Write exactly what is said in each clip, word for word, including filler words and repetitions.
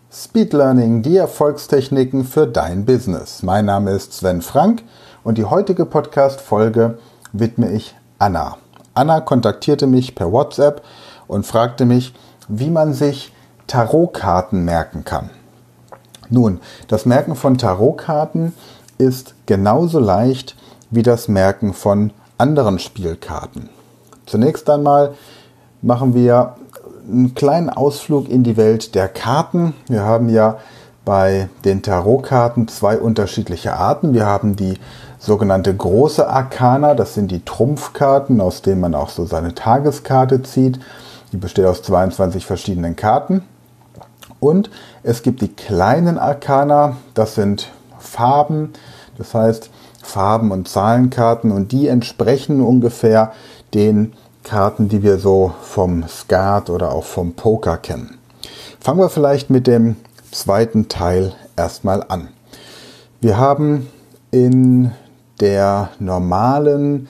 Speed Learning, die Erfolgstechniken für dein Business. Mein Name ist Sven Frank und die heutige Podcast-Folge widme ich Anna. Anna kontaktierte mich per WhatsApp und fragte mich, wie man sich Tarotkarten merken kann. Nun, das Merken von Tarotkarten ist genauso leicht wie das Merken von anderen Spielkarten. Zunächst einmal machen wir einen kleinen Ausflug in die Welt der Karten. Wir haben ja bei den Tarotkarten zwei unterschiedliche Arten. Wir haben die sogenannte große Arkana, das sind die Trumpfkarten, aus denen man auch so seine Tageskarte zieht. Die besteht aus zweiundzwanzig verschiedenen Karten. Und es gibt die kleinen Arkana, das sind Farben, das heißt Farben- und Zahlenkarten, und die entsprechen ungefähr den Karten, die wir so vom Skat oder auch vom Poker kennen. Fangen wir vielleicht mit dem zweiten Teil erstmal an. Wir haben in der normalen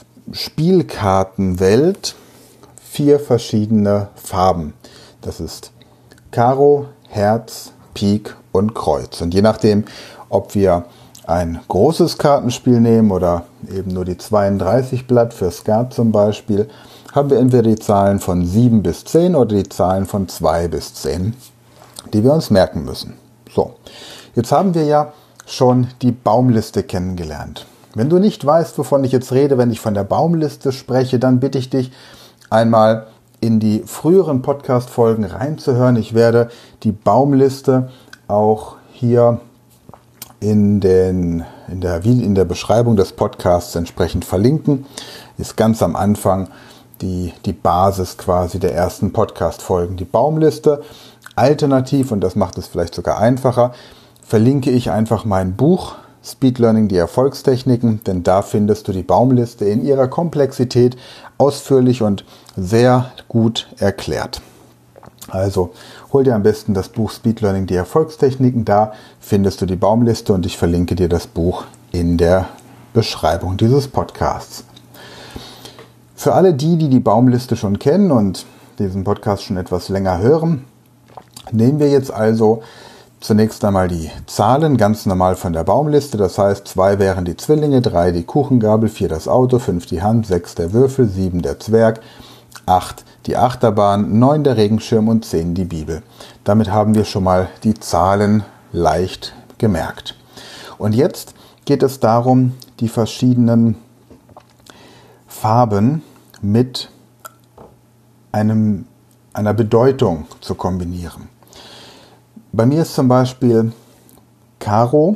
Spielkartenwelt vier verschiedene Farben. Das ist Karo, Herz, Pik und Kreuz. Und je nachdem, ob wir ein großes Kartenspiel nehmen oder eben nur die zweiunddreißig Blatt für Skat zum Beispiel, haben wir entweder die Zahlen von sieben bis zehn oder die Zahlen von zwei bis zehn, die wir uns merken müssen. So, jetzt haben wir ja schon die Baumliste kennengelernt. Wenn du nicht weißt, wovon ich jetzt rede, wenn ich von der Baumliste spreche, dann bitte ich dich einmal in die früheren Podcast-Folgen reinzuhören. Ich werde die Baumliste auch hier in, den, in, der, in der Beschreibung des Podcasts entsprechend verlinken. Ist ganz am Anfang die, die Basis quasi der ersten Podcast-Folgen. Die Baumliste. Alternativ, und das macht es vielleicht sogar einfacher, verlinke ich einfach mein Buch Speed Learning, die Erfolgstechniken, denn da findest du die Baumliste in ihrer Komplexität ausführlich und sehr gut erklärt. Also hol dir am besten das Buch Speed Learning, die Erfolgstechniken, da findest du die Baumliste und ich verlinke dir das Buch in der Beschreibung dieses Podcasts. Für alle die, die die Baumliste schon kennen und diesen Podcast schon etwas länger hören, nehmen wir jetzt also zunächst einmal die Zahlen ganz normal von der Baumliste. Das heißt, zwei wären die Zwillinge, drei die Kuchengabel, vier das Auto, fünf die Hand, sechs der Würfel, sieben der Zwerg, acht die Achterbahn, neun der Regenschirm und zehn die Bibel. Damit haben wir schon mal die Zahlen leicht gemerkt. Und jetzt geht es darum, die verschiedenen Farben mit einem, einer Bedeutung zu kombinieren. Bei mir ist zum Beispiel Karo.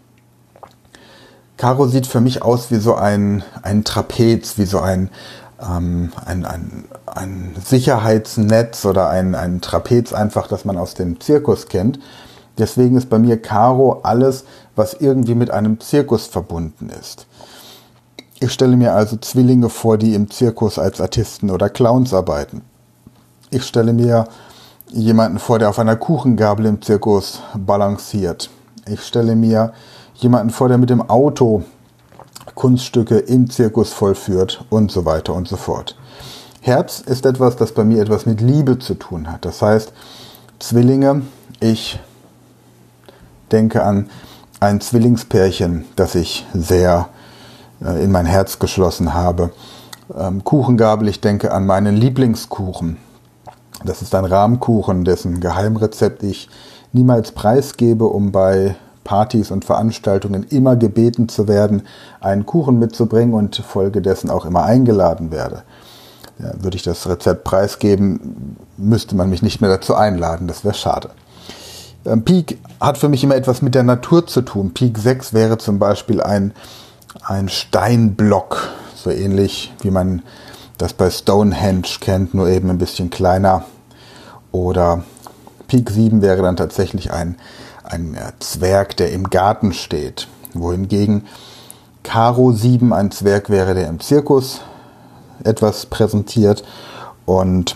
Karo sieht für mich aus wie so ein, ein Trapez, wie so ein, ähm, ein, ein, ein Sicherheitsnetz oder ein, ein Trapez einfach, das man aus dem Zirkus kennt. Deswegen ist bei mir Karo alles, was irgendwie mit einem Zirkus verbunden ist. Ich stelle mir also Zwillinge vor, die im Zirkus als Artisten oder Clowns arbeiten. Ich stelle mir jemanden vor, der auf einer Kuchengabel im Zirkus balanciert. Ich stelle mir jemanden vor, der mit dem Auto Kunststücke im Zirkus vollführt und so weiter und so fort. Herz ist etwas, das bei mir etwas mit Liebe zu tun hat. Das heißt, Zwillinge, ich denke an ein Zwillingspärchen, das ich sehr äh, in mein Herz geschlossen habe. Ähm, Kuchengabel, ich denke an meinen Lieblingskuchen. Das ist ein Rahmkuchen, dessen Geheimrezept ich niemals preisgebe, um bei Partys und Veranstaltungen immer gebeten zu werden, einen Kuchen mitzubringen und folgedessen auch immer eingeladen werde. Ja, würde ich das Rezept preisgeben, müsste man mich nicht mehr dazu einladen, das wäre schade. Ähm, Pik hat für mich immer etwas mit der Natur zu tun. Pik sechs wäre zum Beispiel ein, ein Steinblock, so ähnlich wie man das bei Stonehenge kennt, nur eben ein bisschen kleiner. Oder Pik sieben wäre dann tatsächlich ein, ein Zwerg, der im Garten steht. Wohingegen Karo sieben ein Zwerg wäre, der im Zirkus etwas präsentiert. Und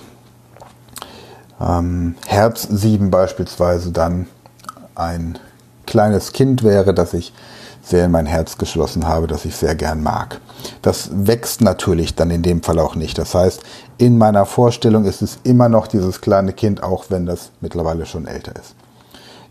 ähm, Herz sieben beispielsweise dann ein kleines Kind wäre, das ich sehr in mein Herz geschlossen habe, das ich sehr gern mag. Das wächst natürlich dann in dem Fall auch nicht. Das heißt, in meiner Vorstellung ist es immer noch dieses kleine Kind, auch wenn das mittlerweile schon älter ist.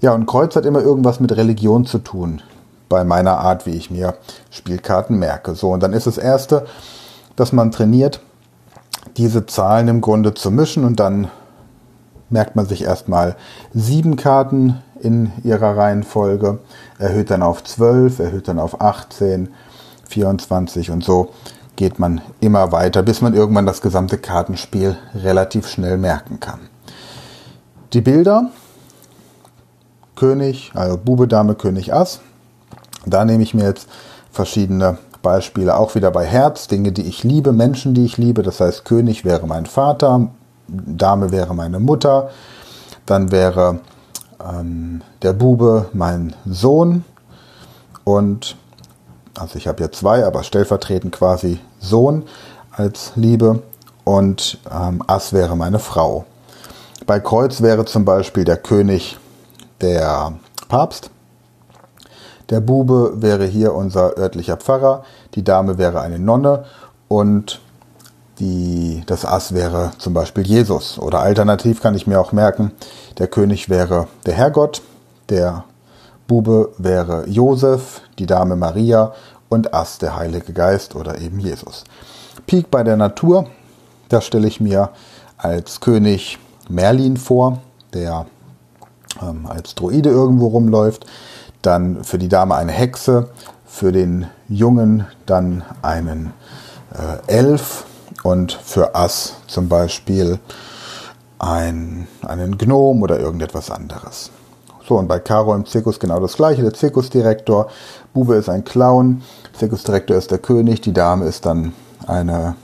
Ja, und Kreuz hat immer irgendwas mit Religion zu tun, bei meiner Art, wie ich mir Spielkarten merke. So, und dann ist das Erste, dass man trainiert, diese Zahlen im Grunde zu mischen, und dann merkt man sich erstmal sieben Karten in ihrer Reihenfolge, erhöht dann auf zwölf, erhöht dann auf achtzehn, vierundzwanzig, und so geht man immer weiter, bis man irgendwann das gesamte Kartenspiel relativ schnell merken kann. Die Bilder, König, also Bube, Dame, König, Ass. Da nehme ich mir jetzt verschiedene Beispiele, auch wieder bei Herz, Dinge, die ich liebe, Menschen, die ich liebe. Das heißt, König wäre mein Vater, Dame wäre meine Mutter, dann wäre ähm, der Bube mein Sohn, und also ich habe ja zwei, aber stellvertretend quasi Sohn als Liebe, und ähm, Ass wäre meine Frau. Bei Kreuz wäre zum Beispiel der König der Papst, der Bube wäre hier unser örtlicher Pfarrer, die Dame wäre eine Nonne, und die, das Ass wäre zum Beispiel Jesus. Oder alternativ kann ich mir auch merken, der König wäre der Herrgott, der Bube wäre Josef, die Dame Maria und Ass der Heilige Geist oder eben Jesus. Pik bei der Natur, da stelle ich mir als König Merlin vor, der ähm, als Druide irgendwo rumläuft. Dann für die Dame eine Hexe, für den Jungen dann einen äh, Elf und für Ass zum Beispiel ein, einen Gnom oder irgendetwas anderes. So, und bei Karo im Zirkus genau das gleiche, der Zirkusdirektor, Bube ist ein Clown, Zirkusdirektor ist der König, die Dame ist dann eine,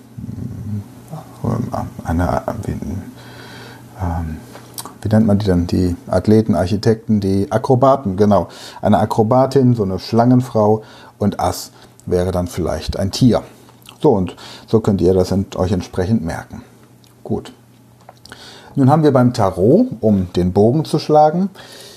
eine wie, ähm, wie nennt man die denn, die Athleten, Architekten, die Akrobaten, genau, eine Akrobatin, so eine Schlangenfrau, und Ass wäre dann vielleicht ein Tier. So, und so könnt ihr das euch entsprechend merken. Gut. Nun haben wir beim Tarot, um den Bogen zu schlagen,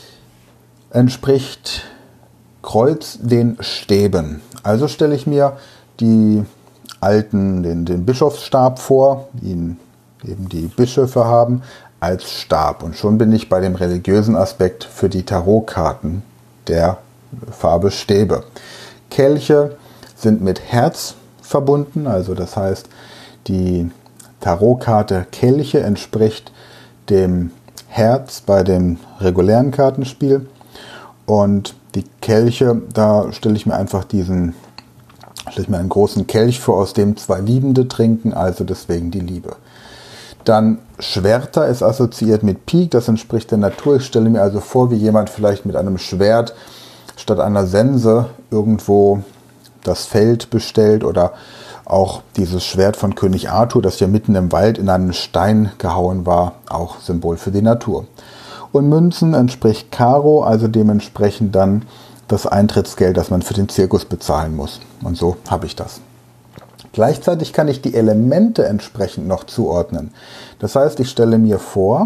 entspricht Kreuz den Stäben. Also stelle ich mir die alten, den, den Bischofsstab vor, die eben die Bischöfe haben, als Stab. Und schon bin ich bei dem religiösen Aspekt für die Tarotkarten der Farbe Stäbe. Kelche sind mit Herz verbunden, also das heißt, die Tarotkarte Kelche entspricht dem Herz bei dem regulären Kartenspiel. Und die Kelche, da stelle ich mir einfach diesen, stelle ich mir einen großen Kelch vor, aus dem zwei Liebende trinken, also deswegen die Liebe. Dann Schwerter ist assoziiert mit Pik, das entspricht der Natur. Ich stelle mir also vor, wie jemand vielleicht mit einem Schwert statt einer Sense irgendwo das Feld bestellt, oder auch dieses Schwert von König Arthur, das ja mitten im Wald in einen Stein gehauen war, auch Symbol für die Natur. Und Münzen entspricht Karo, also dementsprechend dann das Eintrittsgeld, das man für den Zirkus bezahlen muss. Und so habe ich das. Gleichzeitig kann ich die Elemente entsprechend noch zuordnen. Das heißt, ich stelle mir vor,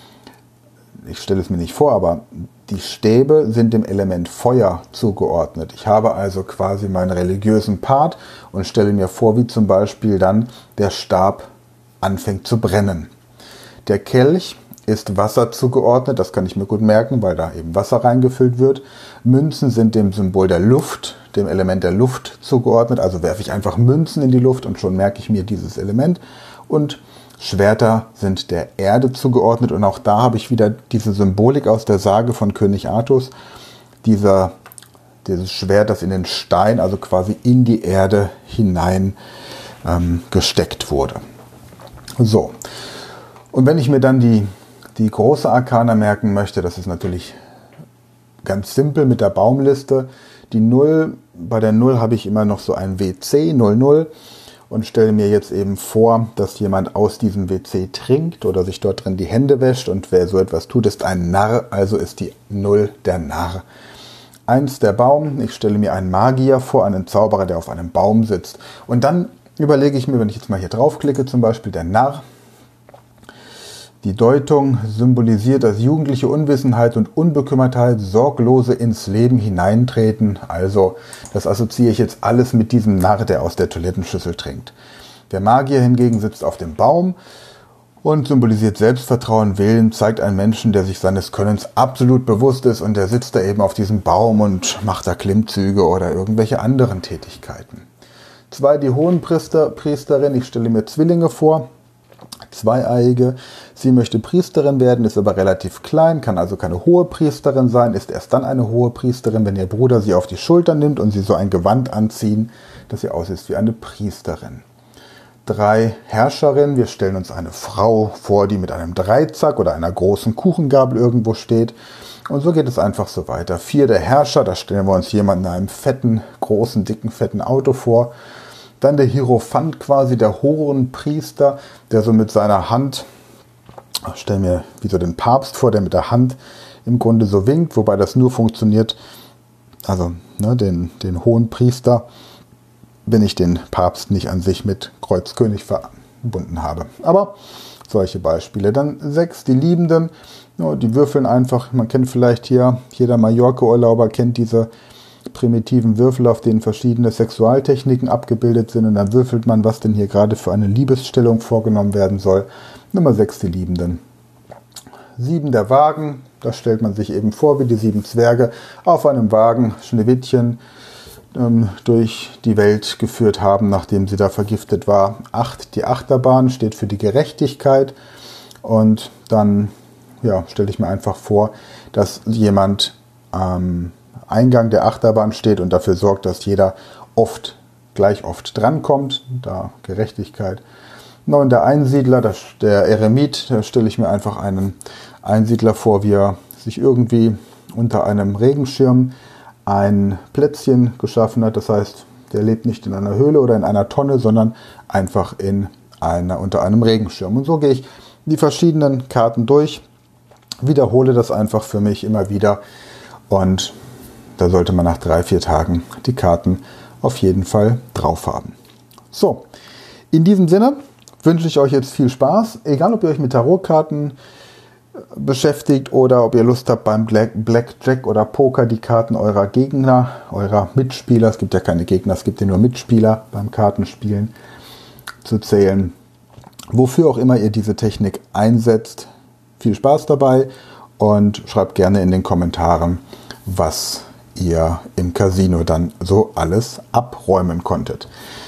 ich stelle es mir nicht vor, aber die Stäbe sind dem Element Feuer zugeordnet. Ich habe also quasi meinen religiösen Part und stelle mir vor, wie zum Beispiel dann der Stab anfängt zu brennen. Der Kelch ist Wasser zugeordnet, das kann ich mir gut merken, weil da eben Wasser reingefüllt wird. Münzen sind dem Symbol der Luft, dem Element der Luft zugeordnet, also werfe ich einfach Münzen in die Luft und schon merke ich mir dieses Element. Und Schwerter sind der Erde zugeordnet, und auch da habe ich wieder diese Symbolik aus der Sage von König Artus, dieser, dieses Schwert, das in den Stein, also quasi in die Erde hinein ähm, gesteckt wurde. So, und wenn ich mir dann die, die große Arkana merken möchte, das ist natürlich ganz simpel mit der Baumliste. Die Null, bei der Null habe ich immer noch so ein W C, null null. Und stelle mir jetzt eben vor, dass jemand aus diesem W C trinkt oder sich dort drin die Hände wäscht, und wer so etwas tut, ist ein Narr, also ist die Null der Narr. Eins der Baum, ich stelle mir einen Magier vor, einen Zauberer, der auf einem Baum sitzt. Und dann überlege ich mir, wenn ich jetzt mal hier draufklicke, zum Beispiel der Narr, die Deutung symbolisiert das jugendliche Unwissenheit und Unbekümmertheit, sorglose ins Leben hineintreten. Also das assoziiere ich jetzt alles mit diesem Narr, der aus der Toilettenschüssel trinkt. Der Magier hingegen sitzt auf dem Baum und symbolisiert Selbstvertrauen, Willen, zeigt einen Menschen, der sich seines Könnens absolut bewusst ist und der sitzt da eben auf diesem Baum und macht da Klimmzüge oder irgendwelche anderen Tätigkeiten. Zwei, die Hohenpriester, Priesterin, ich stelle mir Zwillinge vor, zweieiige. Sie möchte Priesterin werden, ist aber relativ klein, kann also keine hohe Priesterin sein, ist erst dann eine hohe Priesterin, wenn ihr Bruder sie auf die Schulter nimmt und sie so ein Gewand anziehen, dass sie aussieht wie eine Priesterin. Drei, Herrscherin, wir stellen uns eine Frau vor, die mit einem Dreizack oder einer großen Kuchengabel irgendwo steht. Und so geht es einfach so weiter. Vier, der Herrscher, da stellen wir uns jemanden in einem fetten, großen, dicken, fetten Auto vor. Dann der Hierophant quasi, der Hohenpriester, der so mit seiner Hand, ich stelle mir wie so den Papst vor, der mit der Hand im Grunde so winkt, wobei das nur funktioniert, also ne, den, den Hohenpriester, wenn ich den Papst nicht an sich mit Kreuzkönig verbunden habe. Aber solche Beispiele. Dann sechs, die Liebenden, ja, die würfeln einfach, man kennt vielleicht hier, jeder Mallorca-Urlauber kennt diese primitiven Würfel, auf denen verschiedene Sexualtechniken abgebildet sind und dann würfelt man, was denn hier gerade für eine Liebesstellung vorgenommen werden soll. Nummer sechs, die Liebenden. Sieben, der Wagen, da stellt man sich eben vor, wie die sieben Zwerge auf einem Wagen Schneewittchen ähm, durch die Welt geführt haben, nachdem sie da vergiftet war. Acht, die Achterbahn, steht für die Gerechtigkeit und dann ja, stelle ich mir einfach vor, dass jemand ähm, Eingang der Achterbahn steht und dafür sorgt, dass jeder oft, gleich oft drankommt, da Gerechtigkeit. neun, der Einsiedler, das, der Eremit, da stelle ich mir einfach einen Einsiedler vor, wie er sich irgendwie unter einem Regenschirm ein Plätzchen geschaffen hat. Das heißt, der lebt nicht in einer Höhle oder in einer Tonne, sondern einfach in einer, unter einem Regenschirm. Und so gehe ich die verschiedenen Karten durch, wiederhole das einfach für mich immer wieder und da sollte man nach drei, vier Tagen die Karten auf jeden Fall drauf haben. So, in diesem Sinne wünsche ich euch jetzt viel Spaß. Egal, ob ihr euch mit Tarotkarten beschäftigt oder ob ihr Lust habt, beim Blackjack oder Poker die Karten eurer Gegner, eurer Mitspieler, es gibt ja keine Gegner, es gibt ja nur Mitspieler beim Kartenspielen, zu zählen. Wofür auch immer ihr diese Technik einsetzt, viel Spaß dabei und schreibt gerne in den Kommentaren, was ihr im Casino dann so alles abräumen konntet.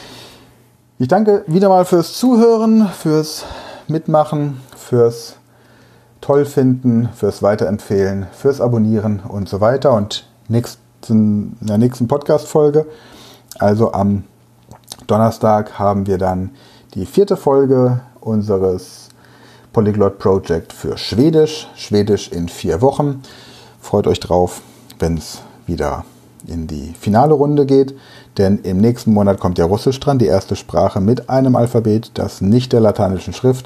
Ich danke wieder mal fürs Zuhören, fürs Mitmachen, fürs Tollfinden, fürs Weiterempfehlen, fürs Abonnieren und so weiter. Und nächsten, in der nächsten Podcast-Folge, also am Donnerstag, haben wir dann die vierte Folge unseres Polyglot Project für Schwedisch. Schwedisch in vier Wochen. Freut euch drauf, wenn es wieder in die finale Runde geht, denn im nächsten Monat kommt ja Russisch dran, die erste Sprache mit einem Alphabet, das nicht der lateinischen Schrift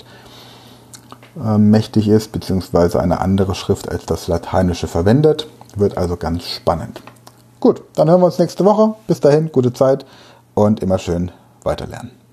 äh, mächtig ist, beziehungsweise eine andere Schrift als das Lateinische verwendet. Wird also ganz spannend. Gut, dann hören wir uns nächste Woche. Bis dahin, gute Zeit und immer schön weiterlernen.